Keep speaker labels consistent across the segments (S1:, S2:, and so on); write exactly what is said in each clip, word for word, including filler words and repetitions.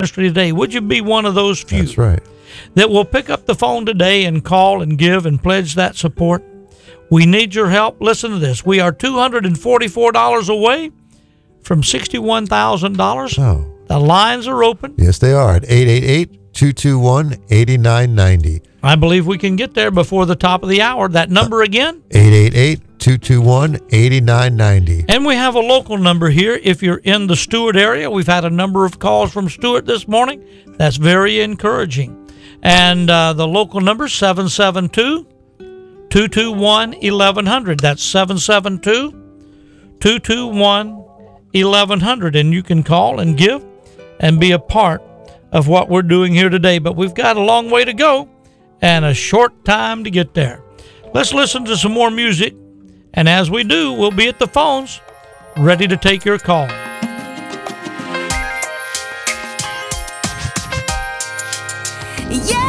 S1: ministry today. Would you be one of those few?
S2: That's right.
S1: That will pick up the phone today and call and give and pledge that support? We need your help. Listen to this. We are two hundred forty-four dollars away from sixty-one thousand dollars.
S2: Oh.
S1: The lines are open.
S2: Yes, they are at eight eight eight, two two one, eight nine nine zero.
S1: I believe we can get there before the top of the hour. That number again?
S2: eight eight eight, two two one, eight nine nine zero.
S1: And we have a local number here if you're in the Stewart area. We've had a number of calls from Stewart this morning. That's very encouraging. And uh, the local number is seven seven two, two two one, eleven hundred. That's seven seven two, two two one, eleven hundred. And you can call and give and be a part of what we're doing here today. But we've got a long way to go and a short time to get there. Let's listen to some more music. And as we do, we'll be at the phones ready to take your call.
S3: Yeah.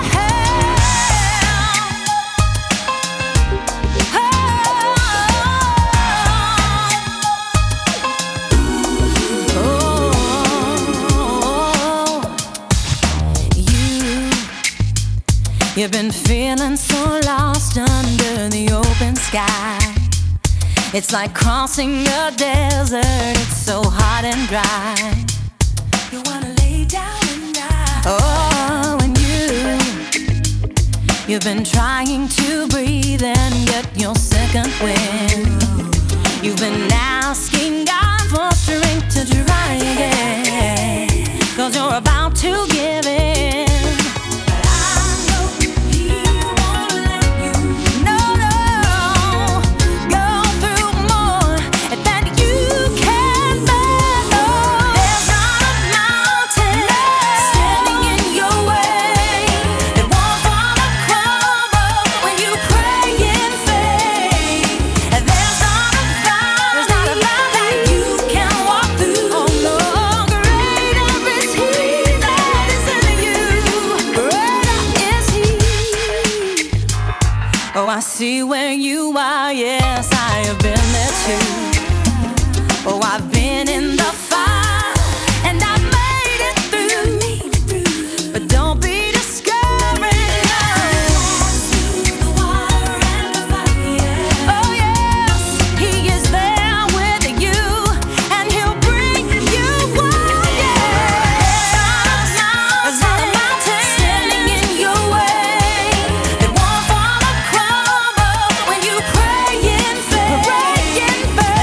S3: You've been feeling so lost under the open sky. It's like crossing a desert, it's so hot and dry. You wanna lay down and die. Oh, and you, you've been trying to breathe and get your second wind. You've been asking God for strength to try again, 'cause you're about to give in. I see where you are, yes, I have been there too. Oh, I've been in the fire, and I've made it through. But don't be discouraged, no. Oh, yes, He is there with you, and He'll bring you one, yeah. There's not a mountain standing in your way that won't fall. When you pray in faith, pray in faith.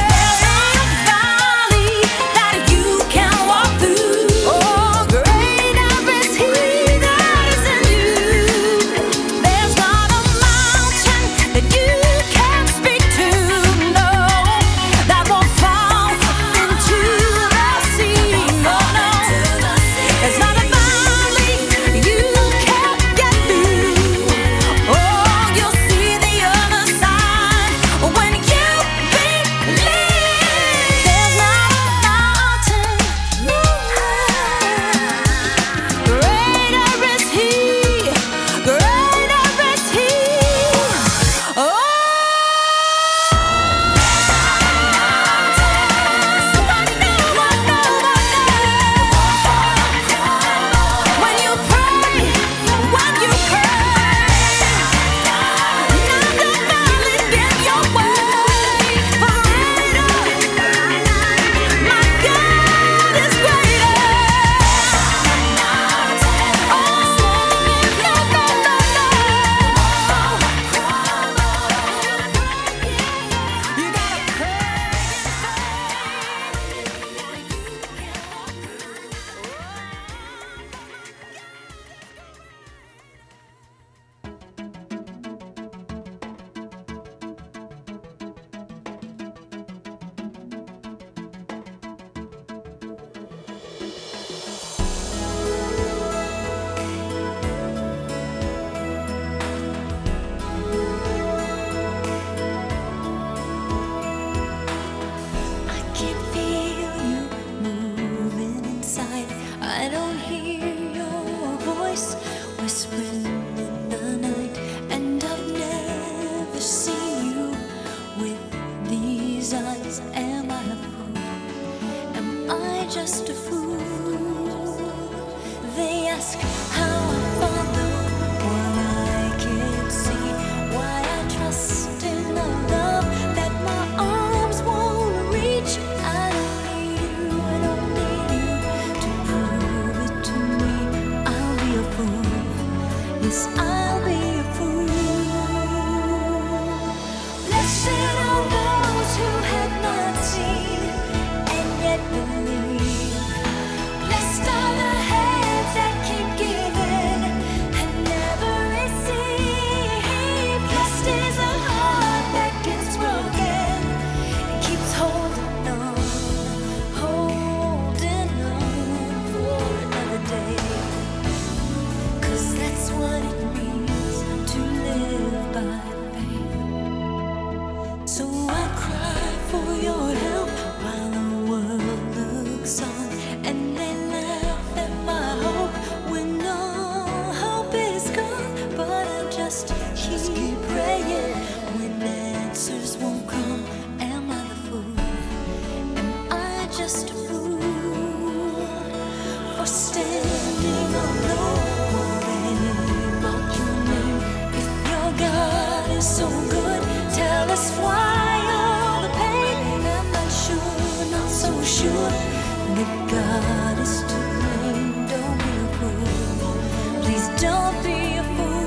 S3: ask how I follow what I can't see, why I trust in a love that my arms won't reach. I don't need you, I don't need you to prove it to me. I'll be a fool, yes, I'll be a fool. Blessed are those who have not seen and yet believe. Blessed are the hands that keep giving and never receive. Blessed is a heart that gets broken and keeps holding on, holding on for another day. 'Cause that's what it means to live by faith. So I cry for your help while the world looks on, and they laugh at my hope when all hope is gone. But I just keep praying when answers won't come. Am I the fool? Am I just a fool for standing alone while they mock your name? If your God is so good, tell us why all the pain. I'm not sure, not so sure that God is to blame. Don't be a fool, please don't be a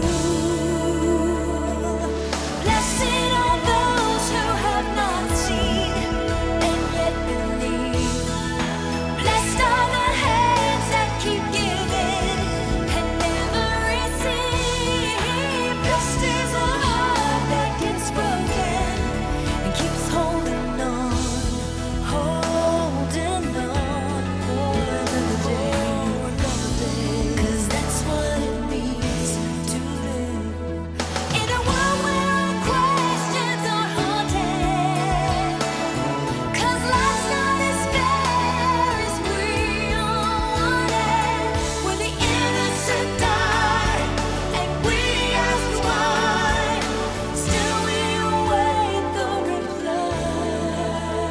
S3: fool. Blessed are those who have not seen and yet believe. Blessed are the hands that keep giving and never receive. Blessed is a heart that gets broken and keeps holding on, holding on for another day, another day. 'Cause that's what it means to live in a world where our questions are haunted. 'Cause life's not as fair as we all wanted. When the innocent die and we ask why, still we await the reply.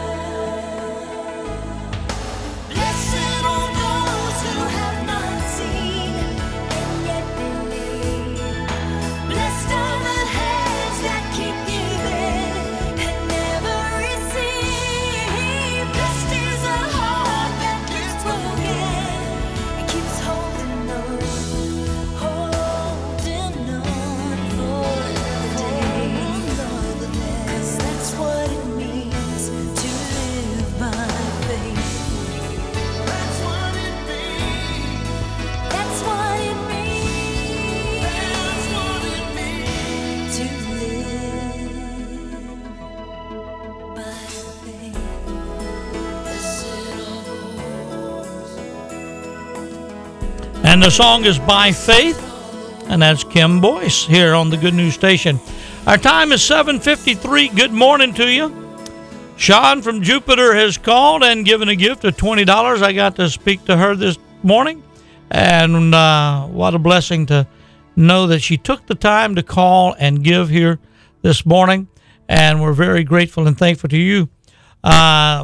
S3: Blessed are those who have not seen and yet believe. Blessed are the hands that keep giving and never receive. Blessed is a heart that gets broken and keeps holding on, holding on for another day, another day. 'Cause that's what it means to live by faith. That's what it means. That's what it means. That's what it means to live by faith. Blessed are those.
S1: And the song is By Faith, and that's Kim Boyce here on the Good News Station. Our time is seven fifty-three. Good morning to you. Sean from Jupiter has called and given a gift of twenty dollars. I got to speak to her this morning, and uh, what a blessing to know that she took the time to call and give here this morning, and we're very grateful and thankful to you. Uh,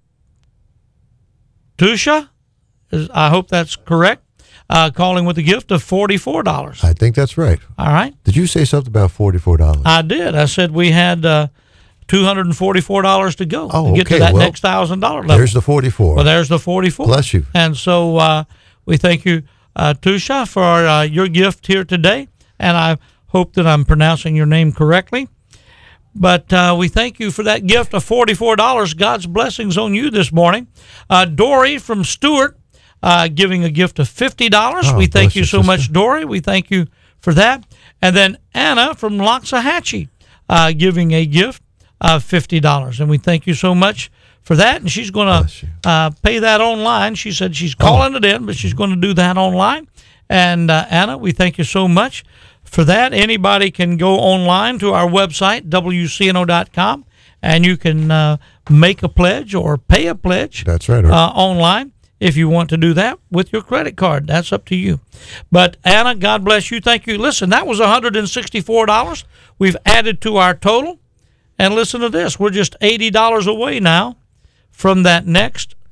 S1: Tusha, is, I hope that's correct, uh, calling with a gift of forty-four dollars.
S2: I think that's right.
S1: All right.
S2: Did you say something about forty-four dollars?
S1: I did. I said we had uh, two hundred forty-four dollars to go
S2: Oh,
S1: to get
S2: okay.
S1: to that
S2: Well,
S1: next one thousand dollars level.
S2: There's the forty-four.
S1: Well, there's the forty-four.
S2: Bless you.
S1: And so uh, we thank you, uh, Tusha, for uh, your gift here today. And I hope that I'm pronouncing your name correctly. But uh, we thank you for that gift of forty-four dollars. God's blessings on you this morning. Uh, Dory from Stewart uh, giving a gift of fifty dollars.
S2: Oh,
S1: we thank
S2: bless
S1: you
S2: you,
S1: so
S2: sister.
S1: much, Dory. We thank you for that. And then Anna from Loxahatchee uh, giving a gift of fifty dollars. And we thank you so much for that. And she's going
S2: Bless
S1: to
S2: you.
S1: uh, pay that online. She said she's calling it in, but she's going to do that online. And uh, Anna, we thank you so much for that. Anybody can go online to our website, W C N O dot com, and you can uh, make a pledge or pay a pledge.
S2: That's right.
S1: Uh, online if you want to do that with your credit card. That's up to you. But Anna, God bless you. Thank you. Listen, that was one hundred sixty-four dollars we've added to our total. And listen to this. We're just eighty dollars away now from that next one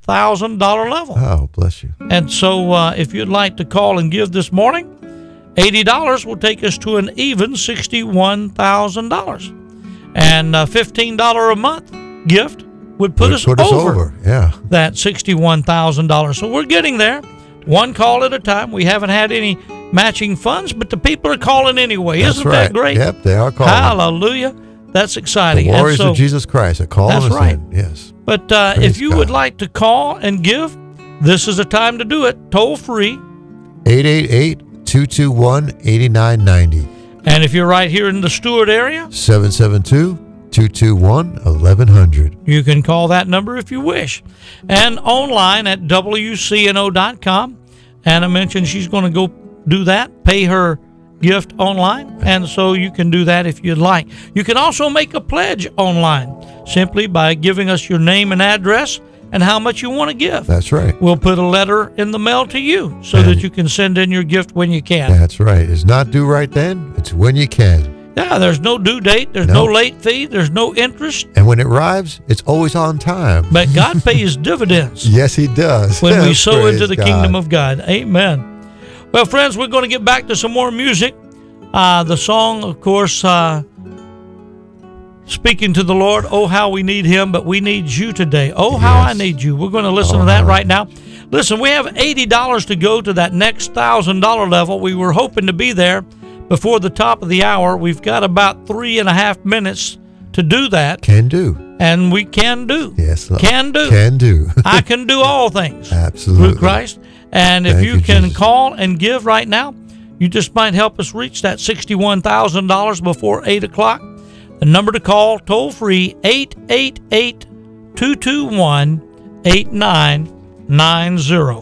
S1: thousand dollars level.
S2: Oh, bless you.
S1: And so uh, if you'd like to call and give this morning, eighty dollars will take us to an even sixty-one thousand dollars. And a fifteen dollars a month gift would put,
S2: Would
S1: us,
S2: put us
S1: over,
S2: over. Yeah.
S1: that sixty-one thousand dollars. So we're getting there, one call at a time. We haven't had any matching funds, but the people are calling anyway.
S2: That's
S1: Isn't
S2: right.
S1: that great?
S2: Yep, they are calling.
S1: Hallelujah. That's exciting.
S2: The
S1: And
S2: warriors
S1: so-
S2: of Jesus Christ are calling
S1: That's
S2: us
S1: right.
S2: in. Yes.
S1: But uh,
S2: Praise
S1: if you
S2: God.
S1: would like to call and give, this is the time to do it, toll free.
S2: eight eight eight, two two one, eight nine nine zero.
S1: And if you're right here in the Stewart area,
S2: seven seven two, two two one, eleven hundred.
S1: you can call that number if you wish. And online at W C N O dot com. Anna mentioned she's going to go do that, pay her gift online, and so you can do that if you'd like. You can also make a pledge online simply by giving us your name and address and how much you want to give.
S2: That's right.
S1: We'll put a letter in the mail to you so
S2: And-
S1: that you can send in your gift when you can.
S2: That's right. It's not due right then. It's when you can.
S1: Yeah, there's no due date, there's no,
S2: No.
S1: late fee, there's no interest,
S2: And when it arrives, it's always on time.
S1: but God pays dividends
S2: Yes, he does.
S1: when we sow
S2: Praise
S1: into the
S2: God.
S1: kingdom of God. Amen. Well, friends, we're going to get back to some more music. Uh, the song, of course, uh, speaking to the Lord, oh, how we need him, but we need you today. Oh, how I
S2: Yes.
S1: need you. We're going to listen
S2: Oh,
S1: to that
S2: how.
S1: right now. Listen, we have eighty dollars to go to that next one thousand dollars level. We were hoping to be there before the top of the hour. We've got about three and a half minutes to do that,
S2: Can do.
S1: and we can do.
S2: Yes. Lord.
S1: Can do.
S2: Can do.
S1: I can do all things
S2: Absolutely.
S1: through Christ. And if
S2: Thank
S1: you
S2: you,
S1: can
S2: Jesus.
S1: call and give right now, you just might help us reach that sixty-one thousand dollars before eight o'clock. The number to call, toll free, eight eight eight, two two one, eight nine nine zero.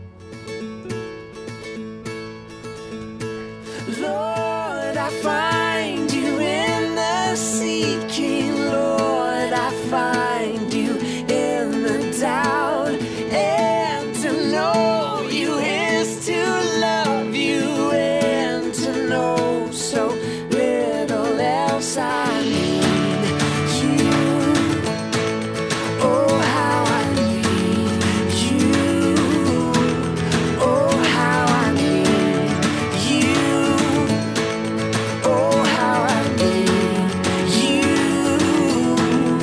S4: Lord, I find you in the seeking. Lord, I find you in the doubt. And to know you is to love you, and to know so little else I need you. Oh, how I need you. Oh, how I need you. Oh, how I need you.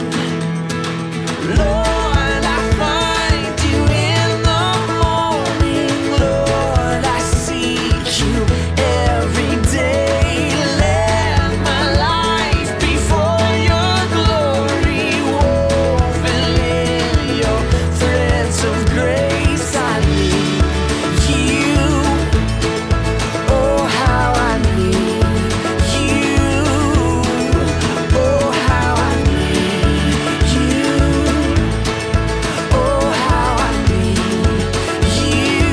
S4: Lord, I find you in the morning. Lord, I seek you every day. Let my life be for your glory, woven in your threads of grace. I need you. Oh, how I need you. Oh, how I need you. Oh, how I need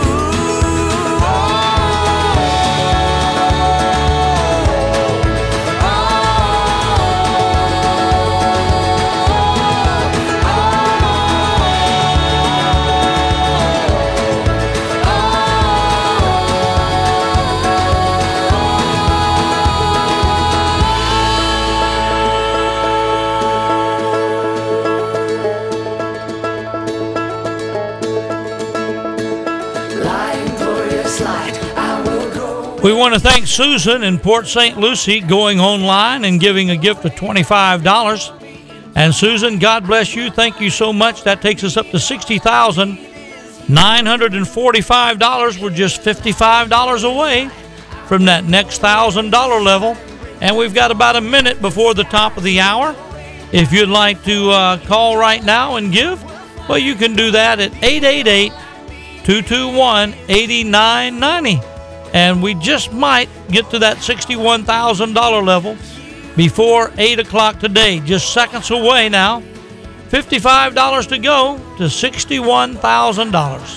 S4: light, glorious light. I will go.
S1: We want to thank Susan in Port Saint Lucie going online and giving a gift of twenty-five dollars. And Susan, God bless you. Thank you so much. That takes us up to sixty thousand nine hundred forty-five dollars. We're just fifty-five dollars away from that next one thousand dollars level. And we've got about a minute before the top of the hour. If you'd like to uh, call right now and give, well, you can do that at eight eight eight, two two one, eight nine nine zero. And we just might get to that sixty-one thousand dollars level before eight o'clock today. Just seconds away now. fifty-five dollars to go to sixty-one thousand dollars.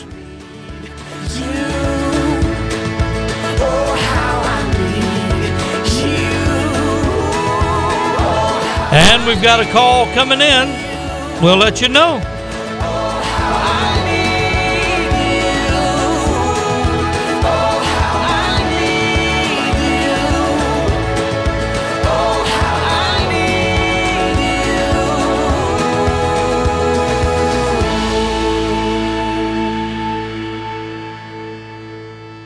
S4: Oh, how I need you.
S1: And we've got a call coming in. We'll let you know.